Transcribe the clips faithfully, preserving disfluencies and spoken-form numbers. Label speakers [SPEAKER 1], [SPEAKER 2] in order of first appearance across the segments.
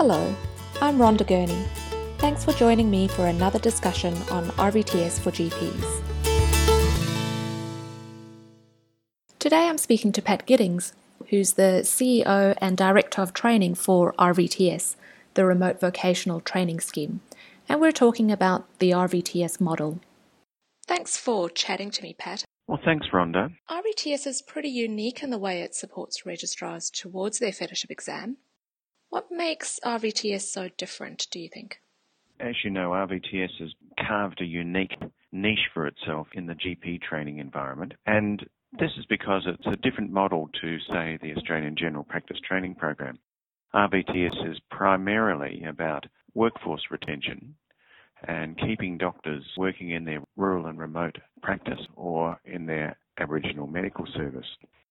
[SPEAKER 1] Hello, I'm Rhonda Gurney. Thanks for joining me for another discussion on R V T S for G Ps. Today I'm speaking to Pat Giddings, who's the C E O and Director of Training for R V T S, the Remote Vocational Training Scheme, and we're talking about the R V T S model. Thanks for chatting to me, Pat.
[SPEAKER 2] Well, thanks, Rhonda.
[SPEAKER 1] R V T S is pretty unique in the way it supports registrars towards their fellowship exam. What makes R V T S so different, do you think?
[SPEAKER 2] As you know, R V T S has carved a unique niche for itself in the G P training environment, and this is because it's a different model to, say, the Australian General Practice Training Program. R V T S is primarily about workforce retention and keeping doctors working in their rural and remote practice or in their Aboriginal medical service.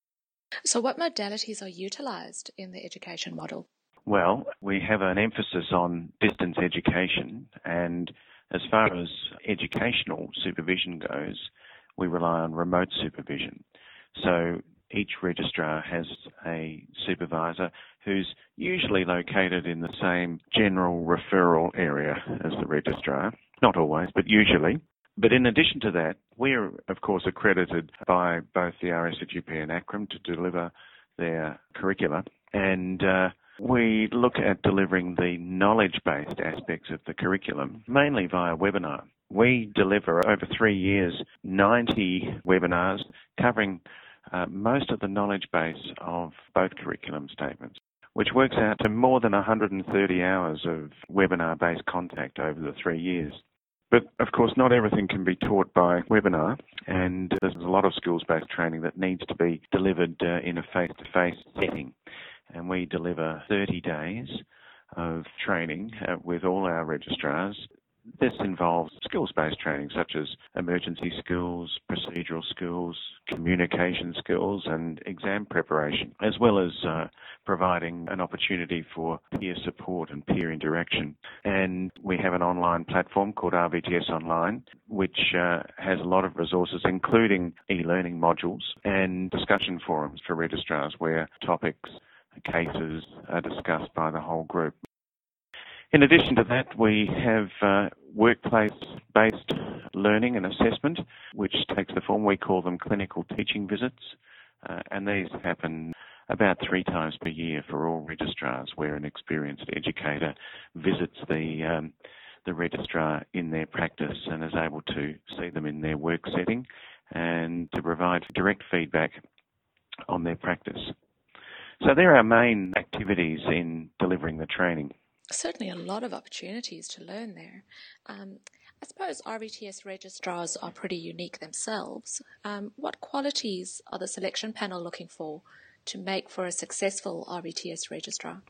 [SPEAKER 1] So what modalities are utilised in the education model?
[SPEAKER 2] Well, we have an emphasis on distance education, and as far as educational supervision goes, we rely on remote supervision. So each registrar has a supervisor who's usually located in the same general referral area as the registrar. Not always, but usually. But in addition to that, we're, of course, accredited by both the R S A G P and A C R M to deliver their curricula, and uh, we look at delivering the knowledge-based aspects of the curriculum, mainly via webinar. We deliver over three years ninety webinars covering uh, most of the knowledge base of both curriculum statements, which works out to more than one hundred thirty hours of webinar-based contact over the three years. But, of course, not everything can be taught by webinar, and there's a lot of skills-based training that needs to be delivered uh, in a face-to-face setting. And we deliver thirty days of training uh, with all our registrars. This involves skills-based training such as emergency skills, procedural skills, communication skills and exam preparation, as well as uh, providing an opportunity for peer support and peer interaction. And we have an online platform called R V T S Online, which uh, has a lot of resources, including e-learning modules and discussion forums for registrars where topics, cases are discussed by the whole group. In addition to that, we have uh, workplace-based learning and assessment, which takes the form, we call them clinical teaching visits, uh, and these happen about three times per year for all registrars, where an experienced educator visits the um, the registrar in their practice and is able to see them in their work setting and to provide direct feedback on their practice. So they're our main activities in delivering the training.
[SPEAKER 1] Certainly a lot of opportunities to learn there. Um, I suppose R V T S registrars are pretty unique themselves. Um, what qualities are the selection panel looking for to make for a successful R V T S registrar?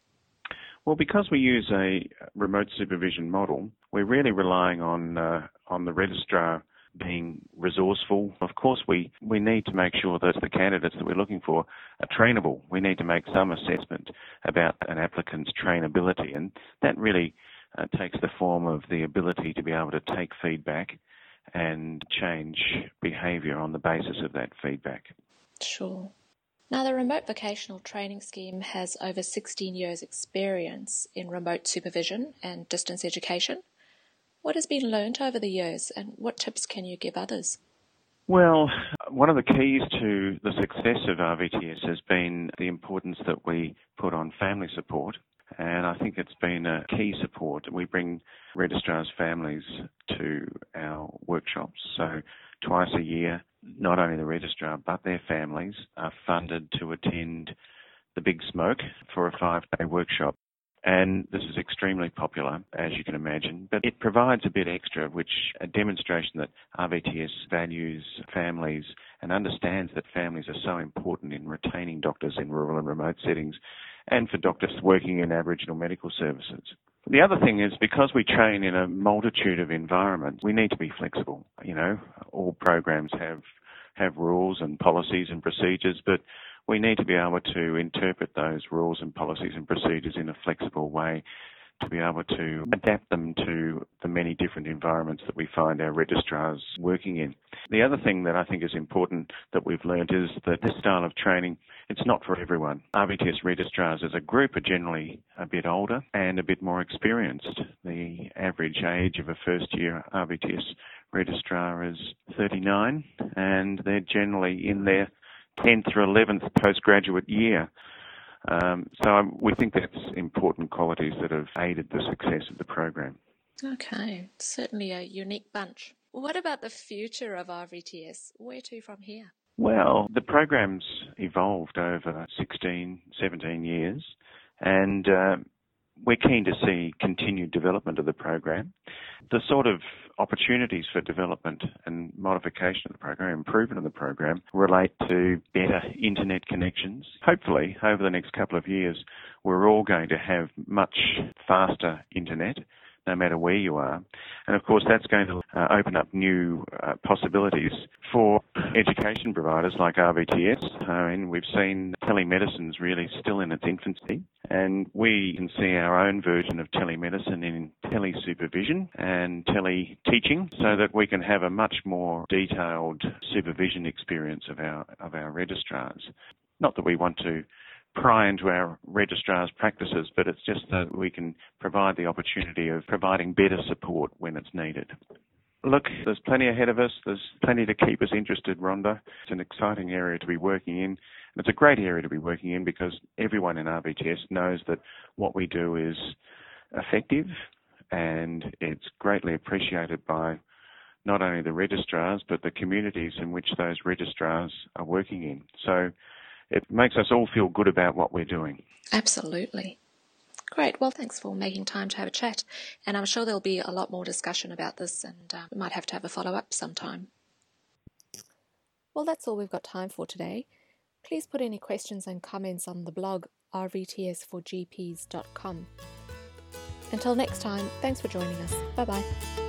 [SPEAKER 2] Well, because we use a remote supervision model, we're really relying on uh, on the registrar being resourceful. Of course, we, we need to make sure that the candidates that we're looking for are trainable. We need to make some assessment about an applicant's trainability, and that really uh, takes the form of the ability to be able to take feedback and change behaviour on the basis of that feedback.
[SPEAKER 1] Sure. Now, the Remote Vocational Training Scheme has over sixteen years' experience in remote supervision and distance education. What has been learnt over the years, and what tips can you give others?
[SPEAKER 2] Well, one of the keys to the success of R V T S has been the importance that we put on family support, and I think it's been a key support. We bring registrars' families to our workshops, so twice a year, not only the registrar but their families are funded to attend the Big Smoke for a five-day workshop. And this is extremely popular, as you can imagine, but it provides a bit extra, which a demonstration that R V T S values families and understands that families are so important in retaining doctors in rural and remote settings and for doctors working in Aboriginal medical services. The other thing is, because we train in a multitude of environments, we need to be flexible. You know, all programs have have rules and policies and procedures, but we need to be able to interpret those rules and policies and procedures in a flexible way to be able to adapt them to the many different environments that we find our registrars working in. The other thing that I think is important that we've learned is that this style of training, it's not for everyone. R V T S registrars as a group are generally a bit older and a bit more experienced. The average age of a first year R V T S registrar is thirty-nine, and they're generally in their tenth or eleventh postgraduate year. Um, so we think that's important qualities that have aided the success of the program.
[SPEAKER 1] Okay, certainly a unique bunch. What about the future of R V T S? Where to from here?
[SPEAKER 2] Well, the program's evolved over sixteen, seventeen years, and uh, we're keen to see continued development of the program. The sort of opportunities for development and modification of the program, improvement of the program, relate to better internet connections. Hopefully, over the next couple of years, we're all going to have much faster internet, no matter where you are. And of course, that's going to uh, open up new uh, possibilities for education providers like R V T S. I mean, we've seen telemedicine's really still in its infancy, and we can see our own version of telemedicine in tele-supervision and tele-teaching, so that we can have a much more detailed supervision experience of our of our registrars. Not that we want to pry into our registrars' practices, but it's just that we can provide the opportunity of providing better support when it's needed. Look, there's plenty ahead of us. There's plenty to keep us interested, Rhonda. It's an exciting area to be working in. And it's a great area to be working in because everyone in R V T S knows that what we do is effective, and it's greatly appreciated by not only the registrars, but the communities in which those registrars are working in. So it makes us all feel good about what we're doing.
[SPEAKER 1] Absolutely. Great. Well, thanks for making time to have a chat. And I'm sure there'll be a lot more discussion about this, and uh, we might have to have a follow-up sometime. Well, that's all we've got time for today. Please put any questions and comments on the blog r v t s for g p s dot com. Until next time, thanks for joining us. Bye-bye.